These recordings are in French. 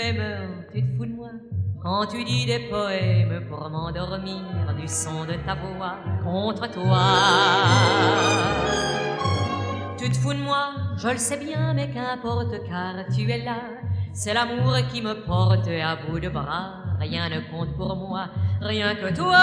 m'aimes, tu te fous de moi. Quand tu dis des poèmes pour m'endormir du son de ta voix contre toi. Tu te fous de moi, je le sais bien, mais qu'importe car tu es là. C'est l'amour qui me porte à bout de bras. Rien ne compte pour moi, rien que toi.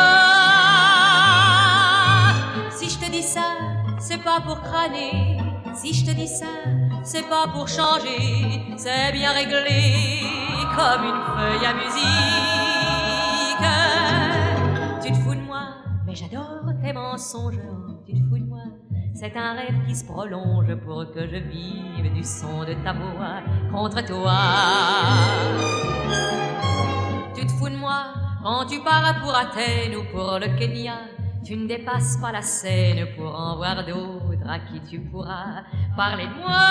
Si je te dis ça, c'est pas pour crâner. Si je te dis ça, c'est pas pour changer. C'est bien réglé comme une feuille à musique. Tu te fous de moi, mais j'adore tes mensonges. Tu te fous de moi, c'est un rêve qui se prolonge pour que je vive du son de ta voix contre toi. Tu te fous de moi quand tu pars pour Athènes ou pour le Kenya. Tu ne dépasses pas la scène pour en voir d'autres à qui tu pourras parler de moi.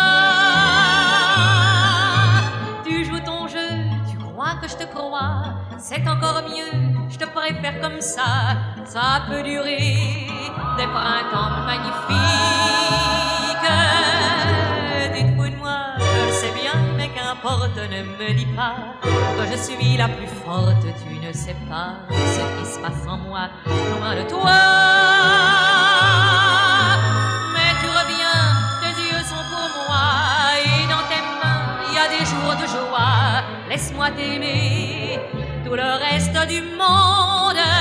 Tu joues ton jeu, tu crois que je te crois. C'est encore mieux, je te préfère comme ça. Ça peut durer des printemps magnifiques. Tu te fous de moi, je le sais bien, mais qu'importe, ne me dis pas que je suis la plus forte. Tu ne sais pas ce qui se passe en moi, loin de toi. Mais tu reviens, tes yeux sont pour moi, et dans tes mains, il y a des jours de joie. Laisse-moi t'aimer, tout le reste du monde